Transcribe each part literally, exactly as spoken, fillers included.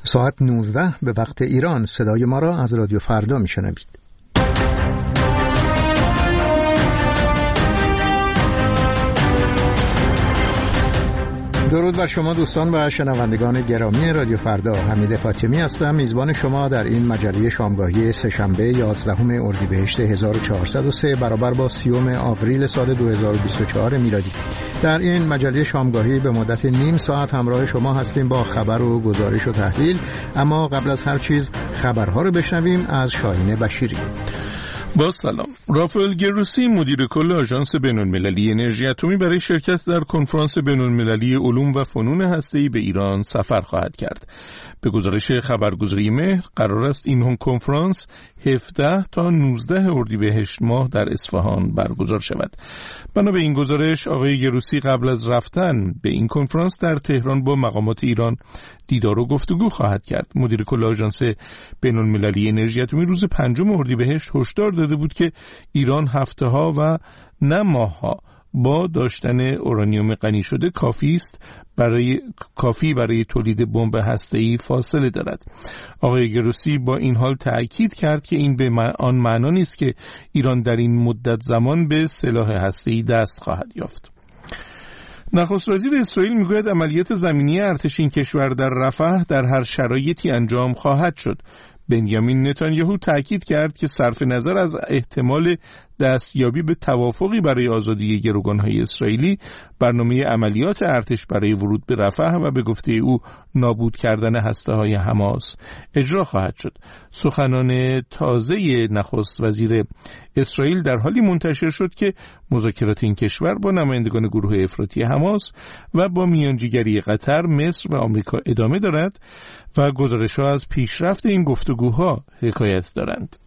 ساعت نوزده به وقت ایران. صدای ما را از رادیو فردا میشنوید. درود بر شما دوستان و شنوندگان گرامی رادیو فردا. حمید فاطمی هستم، میزبان شما در این مجله شامگاهی سه‌شنبه یازدهم اردیبهشت هزار و چهارصد و سه برابر با سیوم آوریل سال دو هزار و بیست و چهار میلادی. در این مجله شامگاهی به مدت نیم ساعت همراه شما هستیم با خبر و گزارش و تحلیل، اما قبل از هر چیز خبرها رو بشنویم از شاهین بشیری. با سلام. رافائل گروسی مدیر کل آژانس بین‌المللی انرژی اتمی برای شرکت در کنفرانس بین‌المللی علوم و فنون هسته‌ای به ایران سفر خواهد کرد. به گزارش خبرگزاری مهر قرار است این کنفرانس هفده تا نوزده اردیبهشت ماه در اصفهان برگزار شود. بنا به این گزارش آقای گروسی قبل از رفتن به این کنفرانس در تهران با مقامات ایران دیدار و گفتگو خواهد کرد. مدیر کل آژانس بین‌المللی انرژی اتمی روز پنجم اردیبهشت هشدار داده بود که ایران هفته ها و نه ماه ها با داشتن اورانیوم غنی شده کافی است برای کافی برای تولید بمب هسته‌ای فاصله دارد. آقای گروسی با این حال تأکید کرد که این به آن معنا نیست که ایران در این مدت زمان به سلاح هسته‌ای دست خواهد یافت. نخست وزیر اسرائیل میگوید عملیات زمینی ارتش این کشور در رفح در هر شرایطی انجام خواهد شد. بنیامین نتانیاهو تأکید کرد که صرف نظر از احتمال دستیابی به توافقی برای آزادی گروگان‌های اسرائیلی، برنامه عملیات ارتش برای ورود به رفح و به گفته او نابود کردن هسته‌های حماس اجرا خواهد شد. سخنان تازه نخست وزیر اسرائیل در حالی منتشر شد که مذاکرات این کشور با نمایندگان گروه افراطی حماس و با میانجیگری قطر، مصر و آمریکا ادامه دارد و گزارش‌ها از پیشرفت این گفتگوها حکایت دارند.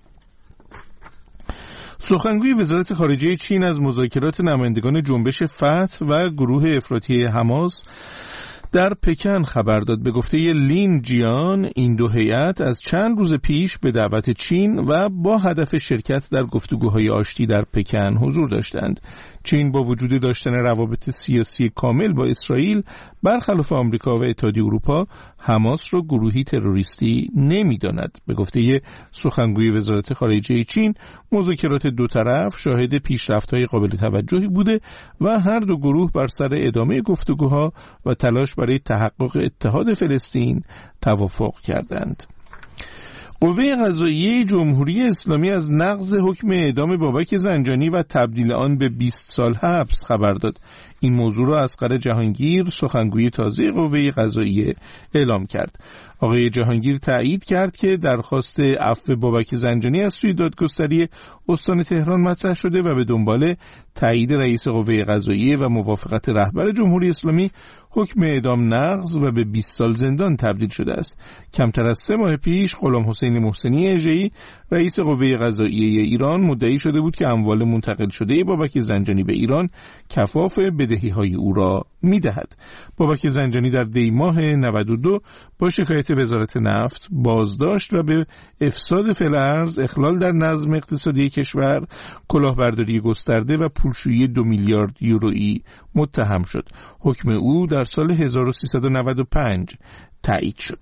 سخنگوی وزارت خارجه چین از مذاکرات نمایندگان جنبش فتح و گروه افراطی حماس در پکن خبر داد. به گفته لین جیان این دو هیئت از چند روز پیش به دعوت چین و با هدف شرکت در گفتگوهای آشتی در پکن حضور داشتند. چین با وجود داشتن روابط سیاسی کامل با اسرائیل برخلاف آمریکا و اتحادیه اروپا حماس را گروهی تروریستی نمی‌داند. به گفته سخنگوی وزارت خارجه چین مذاکرات دو طرف شاهد پیشرفت‌های قابل توجهی بوده و هر دو گروه بر سر ادامه گفتگوها و تلاش برای تحقق اتحاد فلسطین توافق کردند. قوه قضاییه جمهوری اسلامی از نقض حکم اعدام بابک زنجانی و تبدیل آن به بیست سال حبس خبر داد. این موضوع را اصغر جهانگیر سخنگوی تازه قوه قضاییه اعلام کرد. آقای جهانگیر تایید کرد که درخواست عفو بابک زنجانی از سوی دادگستری استان تهران مطرح شده و به دنبال تایید رئیس قوه قضاییه و موافقت رهبر جمهوری اسلامی حکم اعدام نقض و به بیست سال زندان تبدیل شده است. کمتر از سه ماه پیش غلام حسین محسنی اژه‌ای رئیس قوه قضاییه ایران مدعی شده بود که اموال منتقل شده بابک زنجانی به ایران کفاف بدهی‌های او را می‌دهد. بابک زنجانی در دی ماه نود و دو با شکایت وزارت نفت بازداشت و به افساد فی‌الارض، اخلال در نظم اقتصادی کشور، کلاهبرداری گسترده و پولشویی دو میلیارد یورویی متهم شد. حکم او در سال هزار و سیصد و نود و پنج تایید شد.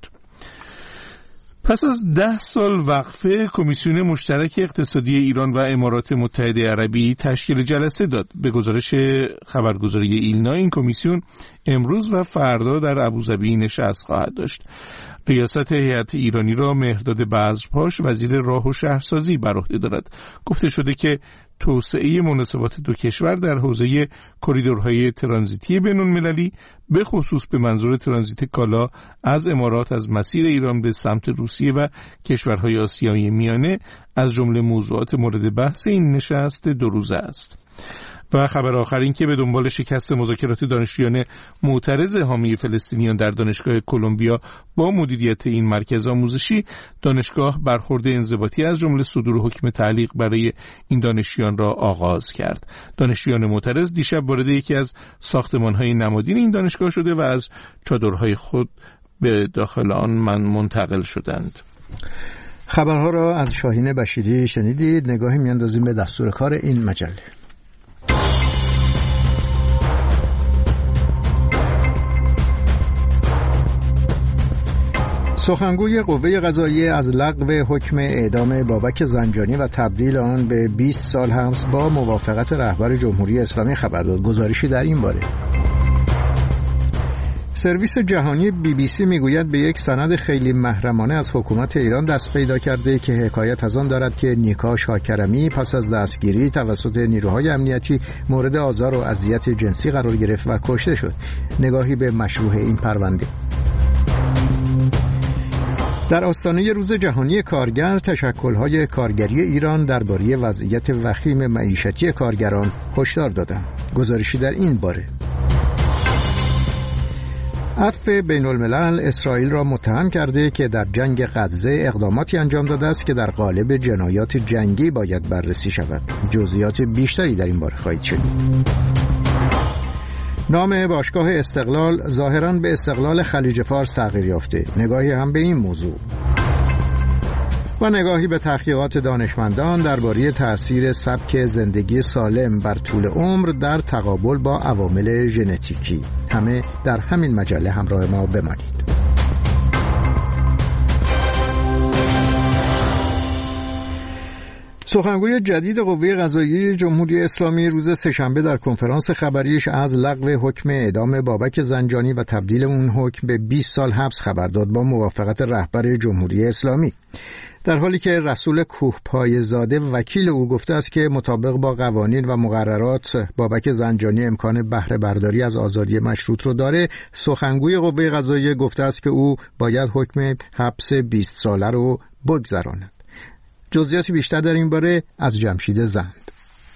پس از ده سال وقفه کمیسیون مشترک اقتصادی ایران و امارات متحده عربی تشکیل جلسه داد. به گزارش خبرگزاری ایلنا این کمیسیون امروز و فردا در ابوظبی نشست خواهد داشت. ریاست هیئت ایرانی را مهرداد بذرپاش وزیر راه و شهرسازی بر عهده دارد. گفته شده که توسعه مناسبات دو کشور در حوزه کریدورهای ترانزیتی بین‌المللی به خصوص به منظور ترانزیت کالا از امارات از مسیر ایران به سمت روسیه و کشورهای آسیای میانه از جمله موضوعات مورد بحث این نشست دو روزه است. و خبر آخر این که به دنبال شکست مذاکرات دانشجویان معترض حامی فلسطینیان در دانشگاه کلمبیا با مدیریت این مرکز آموزشی، دانشگاه برخورد انضباطی از جمله صدور حکم تعلیق برای این دانشجویان را آغاز کرد. دانشجویان معترض دیشب وارد یکی از ساختمان‌های نمادین این دانشگاه شده و از چادرهای خود به داخل آن من منتقل شدند. خبرها را از شاهین بشیری شنیدید. نگاهی میاندازیم به دستور کار این مجله. سخنگوی قوه قضاییه از لغو حکم اعدام بابک زنجانی و تبدیل آن به بیست سال حبس با موافقت رهبر جمهوری اسلامی خبر داد. گزارشی در این باره. سرویس جهانی بی بی سی میگوید به یک سند خیلی محرمانه از حکومت ایران دست پیدا کرده که حکایت از آن دارد که نیکا شاکرمی پس از دستگیری توسط نیروهای امنیتی مورد آزار و اذیت جنسی قرار گرفت و کشته شد. نگاهی به مشروع این پرونده. در آستانه روز جهانی کارگر، تشکل‌های کارگری ایران درباره وضعیت وخیم معیشتی کارگران هشدار دادند. گزارشی در این باره. عفو بین الملل اسرائیل را متهم کرده که در جنگ غزه اقداماتی انجام داده است که در قالب جنایات جنگی باید بررسی شود. جزئیات بیشتری در این باره خواهید شنید. نام باشگاه استقلال ظاهراً به استقلال خلیج فارس تغییر یافته. نگاهی هم به این موضوع و نگاهی به تحقیقات دانشمندان درباره تأثیر سبک زندگی سالم بر طول عمر در تقابل با عوامل ژنتیکی. همه در همین مجله همراه ما بمانید. سخنگوی جدید قوه قضاییه جمهوری اسلامی روز سه‌شنبه در کنفرانس خبریش از لغو حکم اعدام بابک زنجانی و تبدیل اون حکم به بیست سال حبس خبر داد با موافقت رهبر جمهوری اسلامی، در حالی که رسول کوهپای زاده وکیل او گفته است که مطابق با قوانین و مقررات بابک زنجانی امکان بهره برداری از آزادی مشروط رو داره. سخنگوی قوه قضاییه گفته است که او باید حکم حبس بیست ساله رو بگذراند. جزئیات بیشتر در این باره از جمشید زند.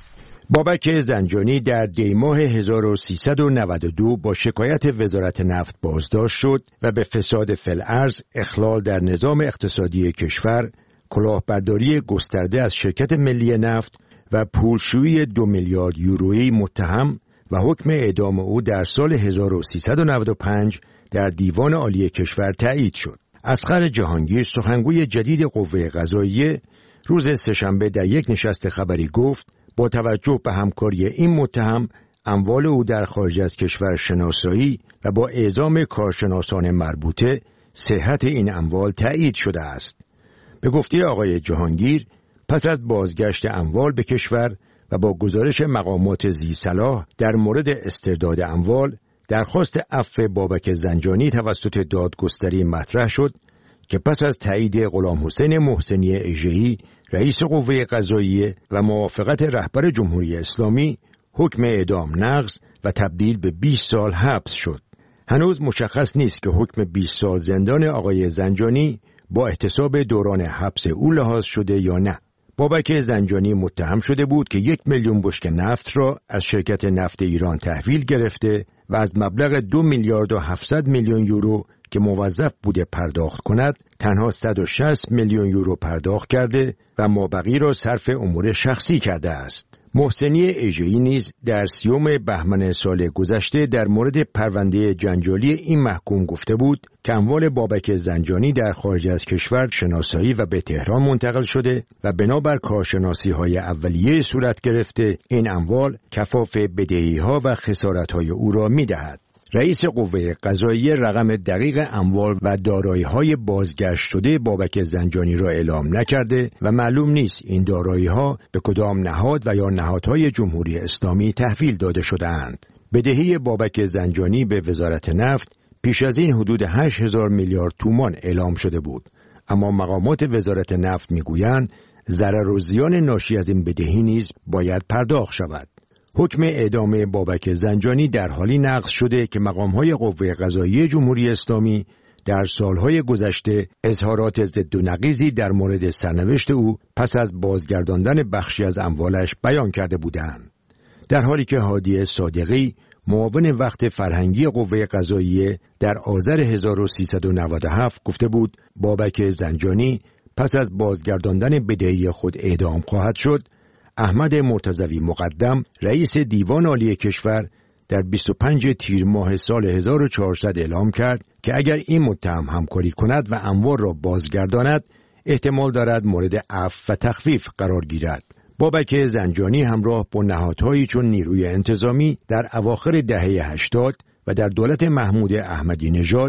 بابک زنجانی در دی ماه هزار و سیصد و نود و دو با شکایت وزارت نفت بازداشت شد و به فساد فی‌الارض، اخلال در نظام اقتصادی کشور، کلاهبرداری گسترده از شرکت ملی نفت و پولشویی دو میلیارد یورویی متهم و حکم اعدام او در سال هزار و سیصد و نود و پنج در دیوان عالی کشور تایید شد. اصغر جهانگیر، سخنگوی جدید قوه قضاییه، روز سه‌شنبه در یک نشست خبری گفت با توجه به همکاری این متهم، اموال او در خارج از کشور شناسایی و با اعزام کارشناسان مربوطه صحت این اموال تایید شده است. به گفته آقای جهانگیر، پس از بازگشت اموال به کشور و با گزارش مقامات ذی‌صلاح در مورد استرداد اموال، درخواست عفو بابک زنجانی توسط دادگستری مطرح شد که پس از تایید غلام حسین محسنی اژه‌ای رئیس قوه قضاییه و موافقت رهبر جمهوری اسلامی، حکم اعدام نقض و تبدیل به بیست سال حبس شد. هنوز مشخص نیست که حکم بیست سال زندان آقای زنجانی با احتساب دوران حبس او لحاظ شده یا نه. بابک زنجانی متهم شده بود که یک میلیون بشکه نفت را از شرکت نفت ایران تحویل گرفته و از مبلغ دو میلیارد و هفتصد میلیون یورو که موظف بوده پرداخت کند، تنها صد و شصت میلیون یورو پرداخت کرده و مابقی را صرف امور شخصی کرده است. محسنی اژه‌ای نیز در سیوم بهمن سال گذشته در مورد پرونده جنجالی این محکوم گفته بود که اموال بابک زنجانی در خارج از کشور شناسایی و به تهران منتقل شده و بنابر کارشناسی‌های اولیه صورت گرفته این اموال کفاف بدهی‌ها و خسارت‌های او را می‌دهد. رئیس قوه قضاییه رقم دقیق اموال و دارایی‌های بازگشت شده بابک زنجانی را اعلام نکرده و معلوم نیست این دارایی‌ها به کدام نهاد و یا نهادهای جمهوری اسلامی تحویل داده شده‌اند. بدهی بابک زنجانی به وزارت نفت پیش از این حدود هشت هزار میلیارد تومان اعلام شده بود، اما مقامات وزارت نفت میگویند ضرر و زیان ناشی از این بدهی نیز باید پرداخت شود. حکم اعدام بابک زنجانی در حالی نقض شده که مقام‌های قوه قضاییه جمهوری اسلامی در سالهای گذشته اظهارات ضد و نقیضی در مورد سرنوشت او پس از بازگرداندن بخشی از اموالش بیان کرده بودند. در حالی که هادی صادقی، معاون وقت فرهنگی قوه قضاییه، در آذر هزار و سیصد و نود و هفت گفته بود بابک زنجانی پس از بازگرداندن بدهی خود اعدام خواهد شد، احمد مرتضوی مقدم، رئیس دیوان عالی کشور، در بیست و پنجم تیر ماه سال هزار و چهارصد اعلام کرد که اگر این متهم همکاری کند و اموال را بازگرداند، احتمال دارد مورد عفو و تخفیف قرار گیرد. بابک زنجانی همراه با نهادهایی چون نیروی انتظامی در اواخر دهه هشتاد و در دولت محمود احمدی نژاد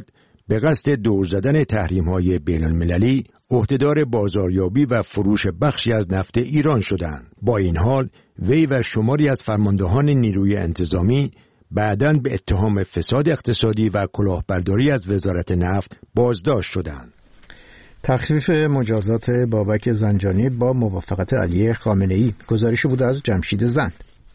به قصد دور زدن تحریم‌های بین‌المللی عهدهدار بازاریابی و فروش بخشی از نفت ایران شدند. با این حال وی و شماری از فرماندهان نیروی انتظامی بعداً به اتهام فساد اقتصادی و کلاهبرداری از وزارت نفت بازداشت شدند. تخفیف مجازات بابک زنجانی با موافقت علی خامنه‌ای. گزارش بود از جمشید زند.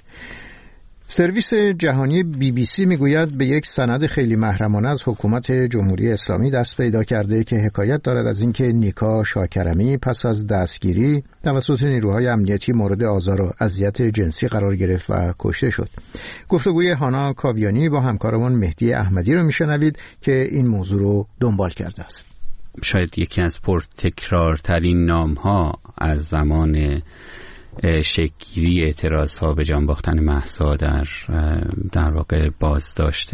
سرویس جهانی بی بی سی میگوید به یک سند خیلی محرمانه از حکومت جمهوری اسلامی دست پیدا کرده که حکایت دارد از اینکه نیکا شاکرمی پس از دستگیری توسط نیروهای امنیتی مورد آزار و اذیت جنسی قرار گرفت و کشته شد. گفتگوی هانا کاویانی با همکارمون مهدی احمدی رو میشنوید که این موضوع رو دنبال کرده است. شاید یکی از پرتکرارترین نام‌ها از زمان شکلی اعتراض ها به جان باختن مهسا در در واقع بازداشت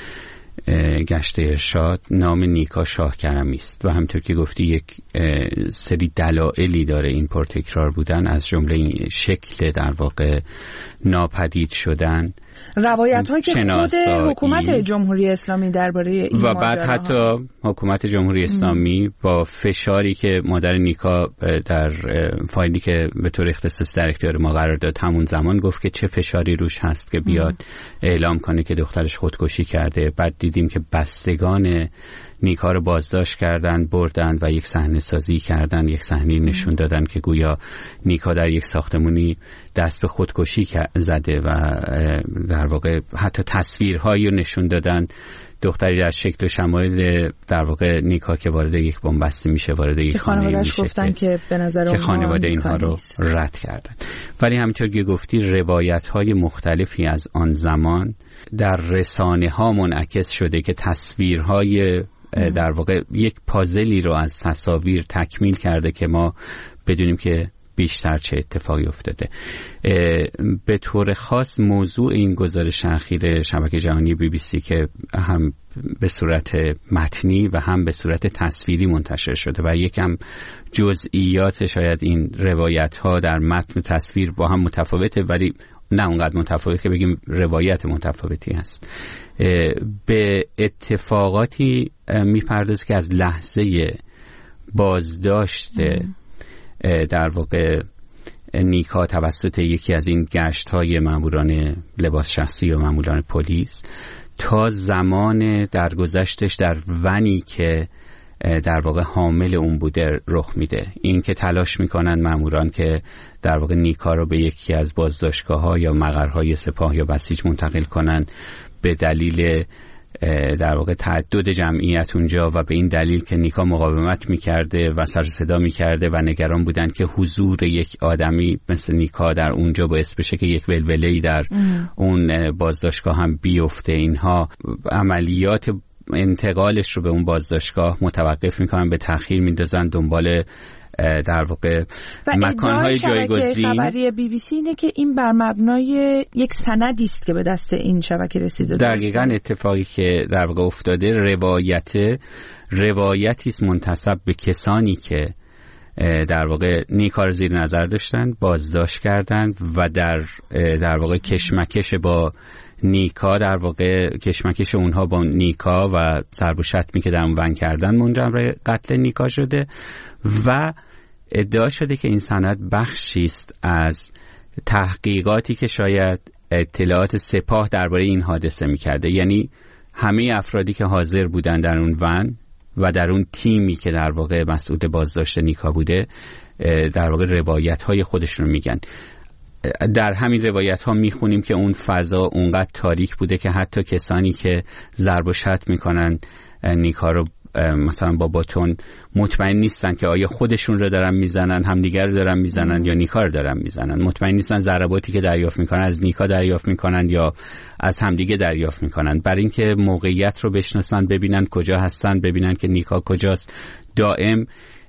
گشت ارشاد نام نیکا شاکرمی است و همطور که گفتی یک سری دلایلی داره این پرتکرار بودن، از جمله این شکل در واقع ناپدید شدن، روایت هایی که خود حکومت جمهوری اسلامی درباره این و بعد حتی حکومت جمهوری اسلامی ام. با فشاری که مادر نیکا در فایلی که به طور اختصاص در اختیار ما قرار داد همون زمان گفت که چه فشاری روش هست که بیاد ام. اعلام کنه که دخترش خودکشی کرده. بعد دیدیم که بستگان نیکا رو بازداشت کردن، بردن و یک صحنه سازی کردن، یک صحنه نشون دادن که گویا نیکا در یک ساختمانی دست به خودکشی زده و در واقع حتی تصویرهایی رو نشون دادن دختری در شکل و شمایل در واقع نیکا که وارد یک بنبستی میشه، وارد یک خانه میشه گفتن که به نظر اونها خانواده اینها رو رد کردن. ولی همینطور که گفتی روایت‌های مختلفی از آن زمان در رسانه‌ها منعکس شده که تصویرهای در واقع یک پازلی رو از تصاویر تکمیل کرده که ما بدونیم که بیشتر چه اتفاقی افتاده. به طور خاص موضوع این گزارش اخیر شبکه جهانی بی بی سی که هم به صورت متنی و هم به صورت تصویری منتشر شده و یکم جزئیات شاید این روایت ها در متن و تصویر با هم متفاوته، ولی نه اونقدر متفاوت که بگیم روایت متفاوتی هست. به اتفاقاتی میپردازه که از لحظه بازداشت در واقع نیکا توسط یکی از این گشت‌های ماموران لباس شخصی و ماموران پلیس تا زمان درگذشتش در ونی که در واقع حامل اون بوده رخ میده. این که تلاش میکنن ماموران که در واقع نیکا رو به یکی از بازداشتگاه‌ها یا مقرهای سپاه یا بسیج منتقل کنن به دلیل در واقع تعدد جمعیت اونجا و به این دلیل که نیکا مقاومت میکرده و سر صدا میکرده و نگران بودن که حضور یک آدمی مثل نیکا در اونجا باعث بشه که یک ولوله‌ای در ام. اون بازداشتگاه هم بیفته. اینها عملیات انتقالش رو به اون بازداشتگاه متوقف میکنن، به تأخیر میندازن، دنبال در واقع مکانهای جایگزین. خبری بی بی سی اینه که این بر مبنای یک سندی است که به دست این شبکه رسیده. دقیقاً اتفاقی که در واقع افتاده روایت روایتی است منتسب به کسانی که در واقع نیکا رو زیر نظر داشتن، بازداشت کردند و در در واقع کشمکش با نیکا در واقع کشمکش اونها با نیکا و ضرب و شتمی که در اون ون کردن منجر به قتل نیکا شده و ادعا شده که این سند بخشی است از تحقیقاتی که شاید اطلاعات سپاه درباره این حادثه می‌کرده. یعنی همه افرادی که حاضر بودن در اون ون و در اون تیمی که در واقع مسئول بازداشت نیکا بوده در واقع روایت‌های خودشون رو میگن. در همین روایت ها میخونیم که اون فضا اونقدر تاریک بوده که حتی کسانی که ضرب و شتم میکنن نیکا رو مثلا با باتون مطمئن نیستن که آیا خودشون رو دارن میزنن، همدیگر رو دارن میزنن یا نیکا رو دارن میزنن. مطمئن نیستن ضرباتی که دریافت میکنن از نیکا دریافت میکنن یا از همدیگه دریافت میکنن. برای اینکه موقعیت رو بشناسن، ببینن کجا هستن، ببینن که نیکا کجاست، دائم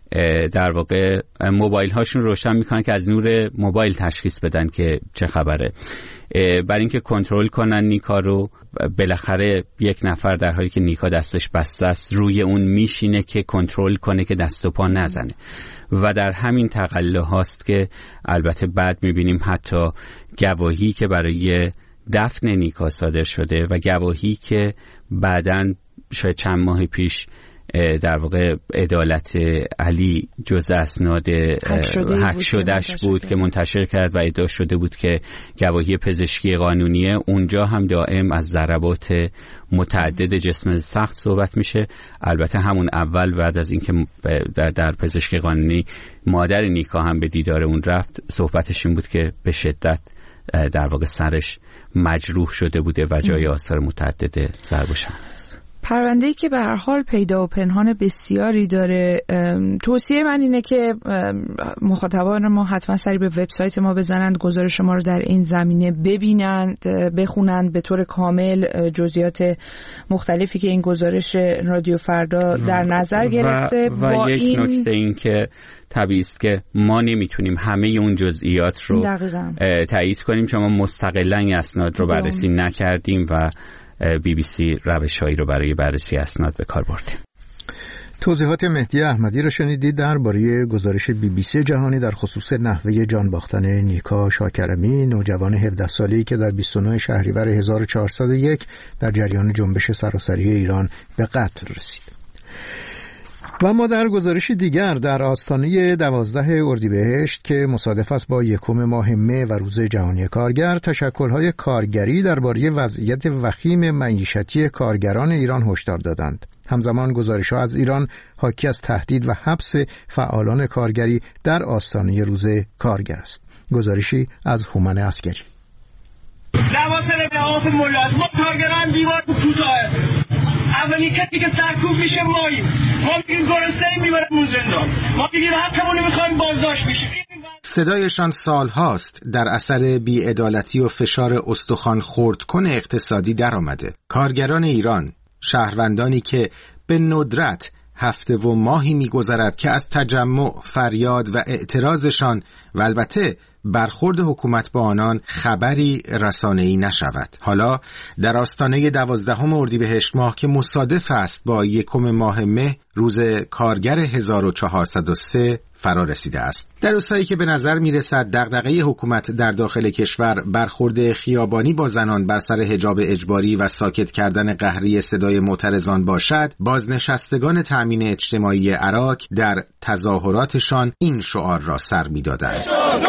در واقع موبایل هاشون روشن میکنن که از نور موبایل تشخیص بدن که چه خبره. برای اینکه کنترل کنن نیکا رو، بالاخره یک نفر در حالی که نیکا دستش بسته است روی اون میشینه که کنترل کنه که دست و پا نزنه و در همین تقلا هاست که البته بعد میبینیم حتی گواهی که برای دفن نیکا صادر شده و گواهی که بعداً شاید چند ماه پیش در واقع عدالت علی جزء اسناد هک شدهش بود, بود که منتشر کرد و ادعا شده بود که گواهی پزشکی قانونیه. اونجا هم دائم از ضربات متعدد جسم سخت صحبت میشه. البته همون اول بعد از اینکه در, در پزشکی قانونی مادر نیکا هم به دیدار اون رفت، صحبتش این بود که به شدت در واقع سرش مجروح شده بوده و جای آثار متعدد ضرب و شتم. پرونده‌ای که به هر حال پیدا و پنهان بسیاری داره. توصیه من اینه که مخاطبان ما حتما سری به وبسایت ما بزنند، گزارش ما رو در این زمینه ببینند، بخونند به طور کامل جزئیات مختلفی که این گزارش رادیو فردا در نظر گرفته. و, و یک این... نکته این که طبیعی است که ما نمیتونیم همه اون جزئیات رو تایید کنیم، چون ما مستقلاً اسناد رو بررسی نکردیم و بی بی سی روش‌هایی رو برای بررسی اسناد به کار برده. توضیحات مهدی احمدی را شنیدید درباره گزارش بی بی سی جهانی در خصوص نحوه جان باختن نیکا شاکرمی، نوجوان هفده ساله‌ای که در بیست و نه شهریور هزار و چهارصد و یک در جریان جنبش سراسری ایران به قتل رسید. و ما در گزارش دیگر در آستانه دوازده اردیبهشت که مصادف است با یکم ماه مه و روز جهانی کارگر، تشکل‌های کارگری درباره وضعیت وخیم معیشتی کارگران ایران هشدار دادند. همزمان گزارش‌ها از ایران حاکی از تهدید و حبس فعالان کارگری در آستانه روز کارگر است. گزارشی از هومن عسکری. لواسل لحاف ملت ما کارگران دیوار کوتاه. اولی کسی که سرکوب میشه ماییم. ما میگیم گرسنه میبرمون زندان. ما میگیم حقمون رو میخوایم بازداشت بشیم. صدایشان سالهاست در اثر بی‌عدالتی و فشار استخوان خردکن اقتصادی در آمده. کارگران ایران، شهروندانی که به ندرت هفته و ماهی میگذرد که از تجمع، فریاد و اعتراضشان و البته برخورد حکومت با آنان خبری رسانه‌ای نشود. حالا در آستانه دوازدهم اردیبهشت ماه که مصادف است با یکم ماه مه روز کارگر هزار و چهارصد و سه فرا رسیده است. در روزهایی که به نظر میرسد دغدغه حکومت در داخل کشور برخورد خیابانی با زنان بر سر حجاب اجباری و ساکت کردن قهری صدای معترضان باشد، بازنشستگان تأمین اجتماعی عراق در تظاهراتشان این شعار را سر می‌دادند: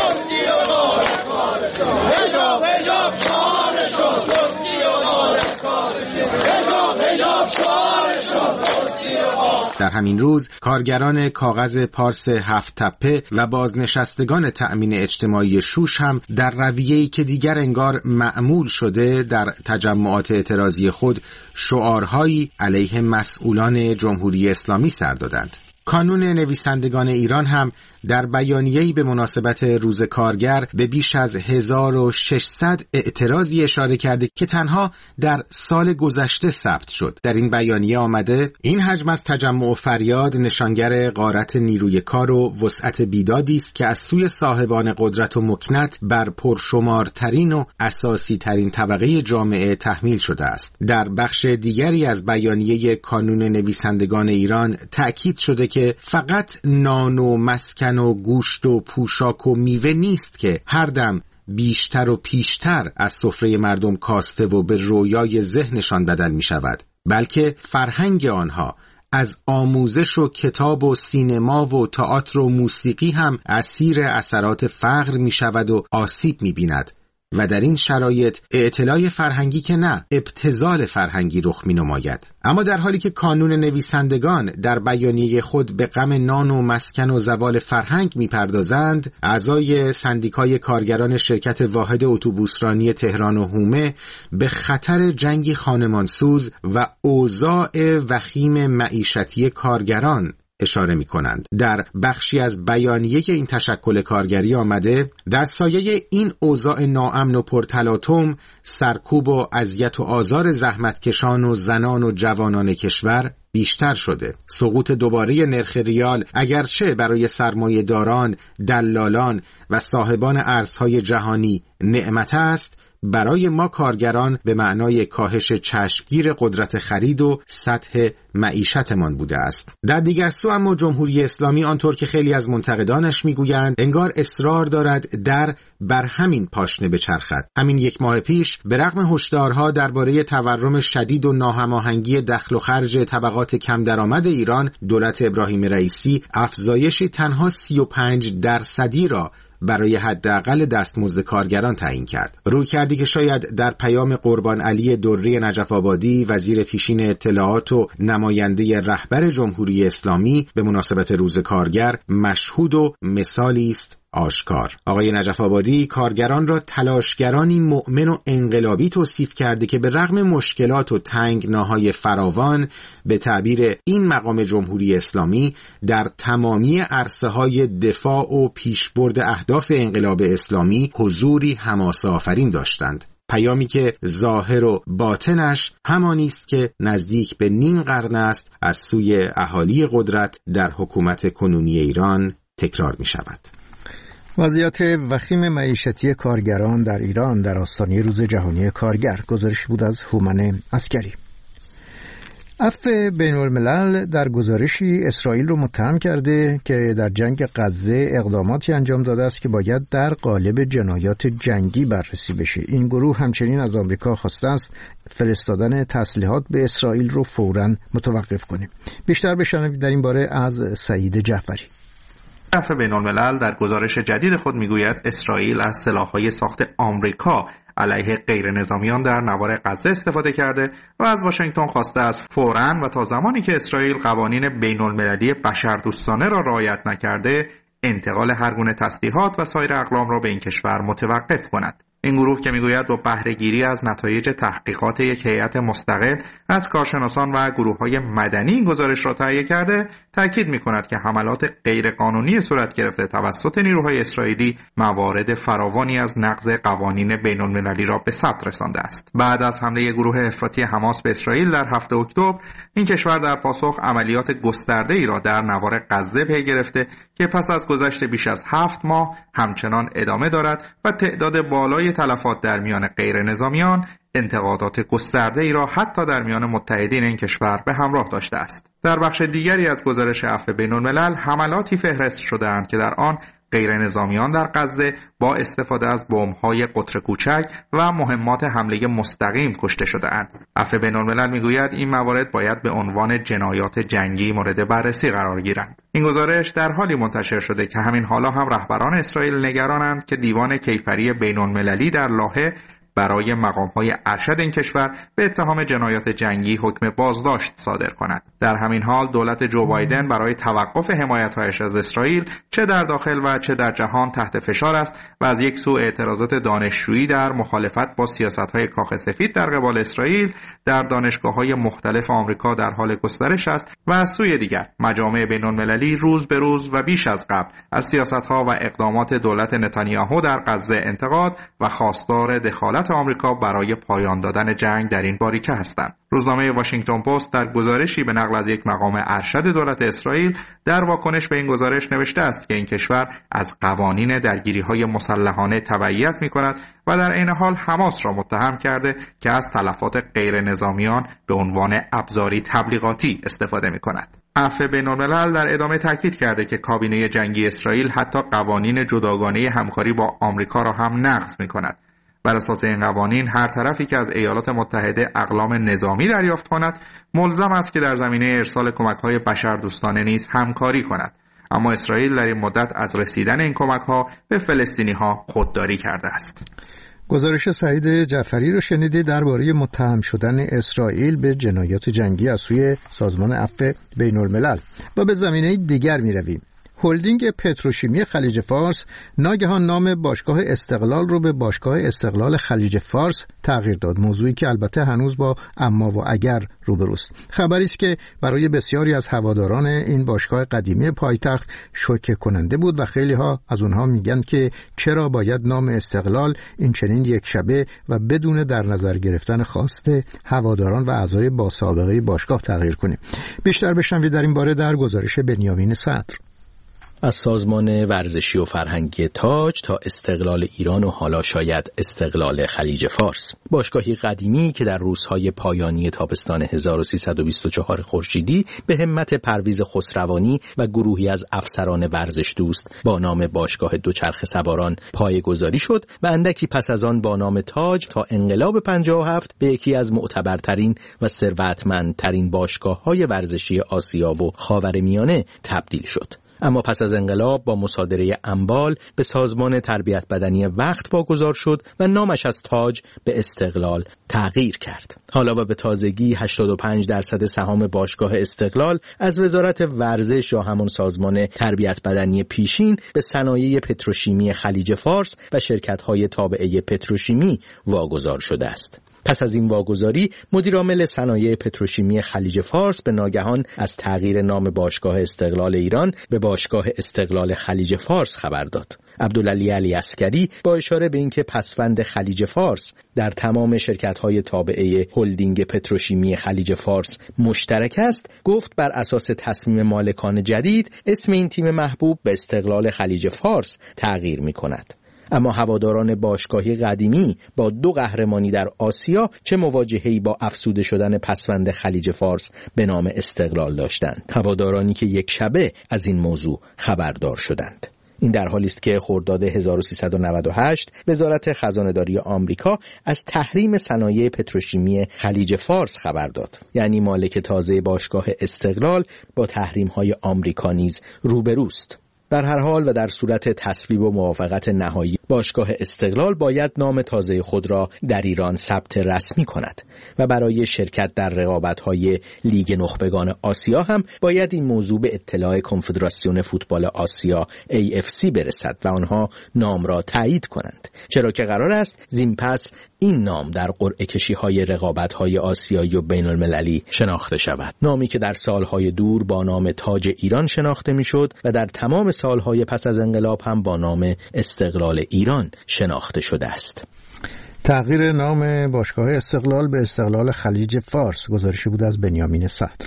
در همین روز کارگران کاغذ پارس هفت تپه و بازنشستگان تأمین اجتماعی شوش هم در رویه‌ای که دیگر انگار معمول شده در تجمعات اعتراضی خود شعارهایی علیه مسئولان جمهوری اسلامی سر دادند. کانون نویسندگان ایران هم در بیانیه‌ای به مناسبت روز کارگر به بیش از هزار و ششصد اعتراضی اشاره کرده که تنها در سال گذشته ثبت شد. در این بیانیه آمده این حجم از تجمع و فریاد نشانگر غارت نیروی کار و وسعت بیدادی است که از سوی صاحبان قدرت و مکنت بر پرشمارترین و اساسی ترین طبقه جامعه تحمیل شده است. در بخش دیگری از بیانیه کانون نویسندگان ایران تأکید شده که فقط نان و مسکن و گوشت و پوشاک و میوه نیست که هر دم بیشتر و پیشتر از سفره مردم کاسته و به رویای ذهنشان بدل می شود، بلکه فرهنگ آنها از آموزش و کتاب و سینما و تئاتر و موسیقی هم اسیر اثرات فقر می شود و آسیب می بیند. و در این شرایط اعتلاع فرهنگی که نه، ابتذال فرهنگی رخ می نماید. اما در حالی که کانون نویسندگان در بیانیه خود به غم نان و مسکن و زوال فرهنگ می پردازند، اعضای سندیکای کارگران شرکت واحد اتوبوسرانی تهران و حومه به خطر جنگی خانمانسوز و اوضاع وخیم معیشتی کارگران اشاره می کنند. در بخشی از بیانیه که این تشکل کارگری آمده، در سایه این اوضاع ناامن و پرتلاطم، سرکوب و اذیت و آزار زحمتکشان و زنان و جوانان کشور بیشتر شده. سقوط دوباره نرخ ریال اگرچه برای سرمایه داران، دلالان و صاحبان ارزهای جهانی نعمت است، برای ما کارگران به معنای کاهش چشمگیر قدرت خرید و سطح معیشتمان بوده است. در دیگر سو اما جمهوری اسلامی آنطور که خیلی از منتقدانش میگویند انگار اصرار دارد در بر همین پاشنه بچرخد. همین یک ماه پیش به رغم هشدارها درباره تورم شدید و ناهماهنگی دخل و خرج طبقات کم درآمد ایران، دولت ابراهیم رئیسی افزایشی تنها سی و پنج درصدی را برای حداقل دستمزد کارگران تعیین کرد. روی کردی که شاید در پیام قربان علی دری نجف آبادی، وزیر پیشین اطلاعات و نماینده رهبر جمهوری اسلامی به مناسبت روز کارگر مشهود و مثالی است آشکار. آقای نجف آبادی کارگران را تلاشگرانی مؤمن و انقلابی توصیف کرده که به رغم مشکلات و تنگناهای فراوان به تعبیر این مقام جمهوری اسلامی در تمامی عرصه‌های دفاع و پیشبرد اهداف انقلاب اسلامی حضوری حماسه آفرین داشتند. پیامی که ظاهر و باطنش همانی است که نزدیک به نیم قرن است از سوی اهالی قدرت در حکومت کنونی ایران تکرار می شود. وضعیت وخیم معیشتی کارگران در ایران در آستانه روز جهانی کارگر، گزارش بود از هومن عسکری. عفو بین الملل در گزارشی اسرائیل رو متهم کرده که در جنگ غزه اقداماتی انجام داده است که باید در قالب جنایات جنگی بررسی بشه. این گروه همچنین از آمریکا خواسته است فرستادن تسلیحات به اسرائیل رو فوراً متوقف کنه. بیشتر بشنوید در این باره از سعید جعفری. عفو بین الملل در گزارش جدید خود میگوید اسرائیل از سلاح‌های ساخت آمریکا علیه غیر نظامیان در نوار غزه استفاده کرده و از واشنگتن خواسته است فوراً و تا زمانی که اسرائیل قوانین بین المللی بشردوستانه را رعایت نکرده انتقال هر گونه تسلیحات و سایر اقلام را به این کشور متوقف کند. این گروه که میگوید با بهره‌گیری از نتایج تحقیقات یک هیئت مستقل از کارشناسان و گروه‌های مدنی این گزارش را تهیه کرده، تاکید می‌کند که حملات غیرقانونی صورت گرفته توسط نیروهای اسرائیلی موارد فراوانی از نقض قوانین بین‌المللی را به ثبت رسانده است. بعد از حمله گروه افراطی حماس به اسرائیل در هفتم اکتبر، این کشور در پاسخ عملیات گسترده‌ای را در نوار غزه پی گرفته که پس از گذشت بیش از هفت ماه همچنان ادامه دارد و تعداد بالای تلفات در میان غیر نظامیان انتقادات گسترده‌ای را حتی در میان متحدین این کشور به همراه داشته است. در بخش دیگری از گزارش عفو بین الملل حملاتی فهرست شده‌اند که در آن غیر نظامیان در غزه با استفاده از بمب‌های قطر کوچک و مهمات حمله مستقیم کشته شده‌اند. عفو بین الملل میگوید این موارد باید به عنوان جنایات جنگی مورد بررسی قرار گیرند. این گزارش در حالی منتشر شده که همین حالا هم رهبران اسرائیل نگرانند که دیوان کیفری بین المللی در لاهه برای مقام‌های ارشد این کشور به اتهام جنایات جنگی حکم بازداشت صادر کند. در همین حال دولت جو بایدن برای توقف حمایت‌هایش از اسرائیل چه در داخل و چه در جهان تحت فشار است و از یک سو اعتراضات دانشجویی در مخالفت با سیاست‌های کاخ سفید در قبال اسرائیل در دانشگاه‌های مختلف آمریکا در حال گسترش است و از سوی دیگر مجامع بین‌المللی روز به روز و بیش از قبل از سیاست‌ها و اقدامات دولت نتانیاهو در غزه انتقاد و خواستار دخالت آمریکا برای پایان دادن جنگ در این باریکه هستند. روزنامه واشنگتن پست در گزارشی به نقل از یک مقام ارشد دولت اسرائیل در واکنش به این گزارش نوشته است که این کشور از قوانین درگیری‌های مسلحانه تبعیت می‌کند و در عین حال حماس را متهم کرده که از تلفات غیر نظامیان به عنوان ابزاری تبلیغاتی استفاده می‌کند. عفو بین‌الملل در ادامه تاکید کرده که کابینه جنگی اسرائیل حتی قوانین جداگانه همکاری با آمریکا را هم نقض می‌کند. بر اساس این قوانین هر طرفی که از ایالات متحده اقلام نظامی دریافت کند ملزم است که در زمینه ارسال کمک‌های بشردوستانه نیز همکاری کند، اما اسرائیل در این مدت از رسیدن این کمک‌ها به فلسطینی‌ها خودداری کرده است. گزارش سعید جعفری رو شنیده درباره متهم شدن اسرائیل به جنایات جنگی از سوی سازمان عفو بین الملل. و به زمینه دیگر می رویم. هلدینگ پتروشیمی خلیج فارس ناگهان نام باشگاه استقلال رو به باشگاه استقلال خلیج فارس تغییر داد، موضوعی که البته هنوز با اما و اگر روبروست. خبری است که برای بسیاری از هواداران این باشگاه قدیمی پایتخت شوکه کننده بود و خیلی ها از اونها میگن که چرا باید نام استقلال این چنین یک شبه و بدون در نظر گرفتن خواست هواداران و اعضای با سابقه باشگاه تغییر کنه. بیشتر بشنوید در این باره در گزارش بنیامین صدر. از سازمان ورزشی و فرهنگی تاج تا استقلال ایران و حالا شاید استقلال خلیج فارس. باشگاهی قدیمی که در روزهای پایانی تابستان هزار و سیصد و بیست و چهار خورشیدی به همت پرویز خسروانی و گروهی از افسران ورزش دوست با نام باشگاه دوچرخه سواران پایه‌گذاری شد و اندکی پس از آن با نام تاج تا انقلاب پنجاه و هفت به یکی از معتبرترین و ثروتمندترین باشگاه‌های ورزشی آسیا و خاورمیانه تبدیل شد. اما پس از انقلاب با مصادره اموال به سازمان تربیت بدنی وقت واگذار شد و نامش از تاج به استقلال تغییر کرد. حالا و به تازگی هشتاد و پنج درصد سهام باشگاه استقلال از وزارت ورزش یا همون سازمان تربیت بدنی پیشین به صنایع پتروشیمی خلیج فارس و شرکت‌های تابعه پتروشیمی واگذار شده است. پس از این واگذاری مدیرعامل صنایع پتروشیمی خلیج فارس به ناگهان از تغییر نام باشگاه استقلال ایران به باشگاه استقلال خلیج فارس خبر داد. عبدالعلی علی عسکری با اشاره به اینکه پسوند خلیج فارس در تمام شرکت‌های تابعه هلدینگ پتروشیمی خلیج فارس مشترک است، گفت بر اساس تصمیم مالکان جدید اسم این تیم محبوب به استقلال خلیج فارس تغییر می‌کند. اما هواداران باشگاهی قدیمی با دو قهرمانی در آسیا چه مواجهه‌ای با افسوده شدن پسوند خلیج فارس به نام استقلال داشتند؟ هوادارانی که یک شبه از این موضوع خبردار شدند. این در حالی است که خرداد هزار و سیصد و نود و هشت وزارت خزانه‌داری آمریکا از تحریم صنایع پتروشیمی خلیج فارس خبر داد. یعنی مالک تازه باشگاه استقلال با تحریم‌های آمریکا نیز روبروست. در هر حال و در صورت تصویب و موافقت نهایی باشگاه استقلال باید نام تازه خود را در ایران ثبت رسمی کند و برای شرکت در رقابت‌های لیگ نخبگان آسیا هم باید این موضوع به اطلاع کنفدراسیون فوتبال آسیا ای اف سی برسد و آنها نام را تایید کنند، چرا که قرار است زین پس این نام در قرعه کشی‌های رقابت‌های آسیایی و بین‌المللی شناخته شود. نامی که در سالهای دور با نام تاج ایران شناخته می‌شد و در تمام سالهای پس از انقلاب هم با نام استقلال ایران شناخته شده است. تغییر نام باشگاه استقلال به استقلال خلیج فارس. گزارشی بود از بنیامین صدر.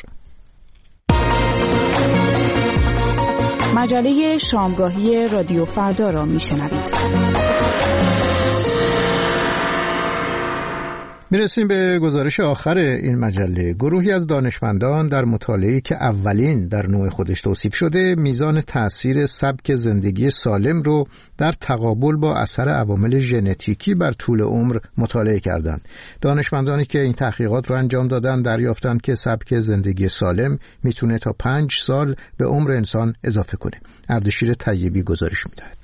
مجله شامگاهی رادیو فردا را میشنوید. میرسیم به گزارش آخر این مجله. گروهی از دانشمندان در مطالعه‌ای که اولین در نوع خودش توصیف شده میزان تأثیر سبک زندگی سالم رو در تقابل با اثر عوامل ژنتیکی بر طول عمر مطالعه کردند. دانشمندانی که این تحقیقات رو انجام دادن دریافتند که سبک زندگی سالم میتونه تا پنج سال به عمر انسان اضافه کنه. اردشیر طیبی گزارش میدهد.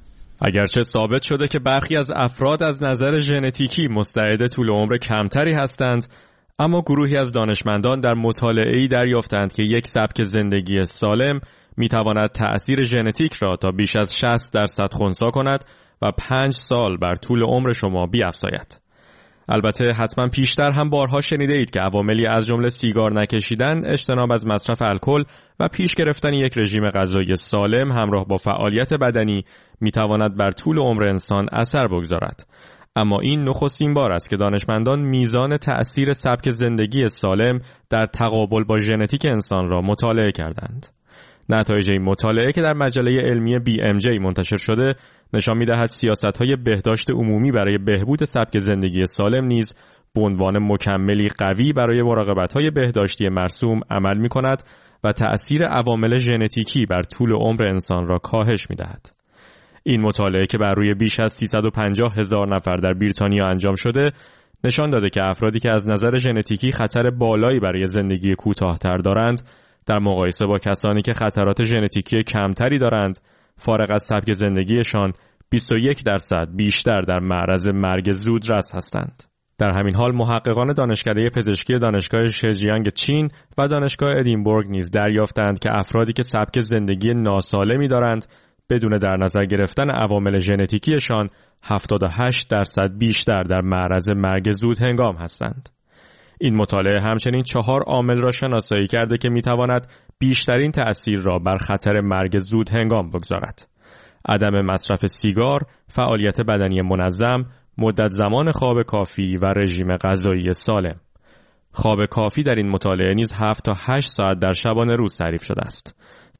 اگرچه ثابت شده که برخی از افراد از نظر ژنتیکی مستعد طول عمر کمتری هستند، اما گروهی از دانشمندان در مطالعه‌ای دریافتند که یک سبک زندگی سالم میتواند تأثیر ژنتیک را تا بیش از شصت درصد خنثی کند و پنج سال بر طول عمر شما بیفزاید. البته حتما پیشتر هم بارها شنیده اید که عواملی از جمله سیگار نکشیدن، اجتناب از مصرف الکل و پیش گرفتن یک رژیم غذایی سالم همراه با فعالیت بدنی میتواند بر طول عمر انسان اثر بگذارد. اما این نخستین بار است که دانشمندان میزان تأثیر سبک زندگی سالم در تقابل با ژنتیک انسان را مطالعه کردند. نتایج این مطالعه که در مجله علمی بی ام جی منتشر شده نشان می‌دهد سیاست‌های بهداشت عمومی برای بهبود سبک زندگی سالم نیز به عنوان مکملی قوی برای مراقبت‌های بهداشتی مرسوم عمل می‌کند و تأثیر عوامل ژنتیکی بر طول عمر انسان را کاهش می‌دهد. این مطالعه که بر روی بیش از سیصد و پنجاه هزار نفر در بریتانیا انجام شده نشان داده که افرادی که از نظر ژنتیکی خطر بالایی برای زندگی کوتاه‌تر دارند در مقایسه با کسانی که خطرات ژنتیکی کمتری دارند، فارغ از سبک زندگیشان بیست و یک درصد بیشتر در معرض مرگ زودرس هستند. در همین حال محققان دانشکده پزشکی دانشگاه شجیانگ چین و دانشگاه ادینبورگ نیز دریافتند که افرادی که سبک زندگی ناسالمی دارند بدون در نظر گرفتن عوامل ژنتیکیشان هفتاد و هشت درصد بیشتر در معرض مرگ زود هنگام هستند. این مطالعه همچنین چهار عامل را شناسایی کرده که میتواند بیشترین تأثیر را بر خطر مرگ زود هنگام بگذارد. عدم مصرف سیگار، فعالیت بدنی منظم، مدت زمان خواب کافی و رژیم غذایی سالم. خواب کافی در این مطالعه نیز هفت تا هشت ساعت در شبانه روز تعریف شده است.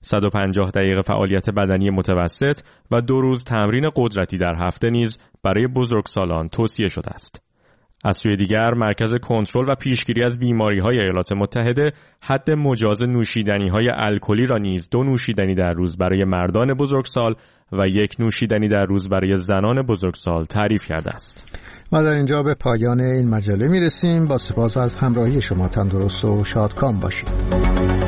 صد و پنجاه دقیقه فعالیت بدنی متوسط و دو روز تمرین قدرتی در هفته نیز برای بزرگسالان توصیه شده است. از سوی دیگر مرکز کنترل و پیشگیری از بیماری‌های ایالات متحده حد مجاز نوشیدنی‌های الکلی را نیز دو نوشیدنی در روز برای مردان بزرگسال و یک نوشیدنی در روز برای زنان بزرگسال تعریف کرده است. ما در اینجا به پایان این مجله میرسیم. با سپاس از همراهی شما. تندرست و شادکام باشید.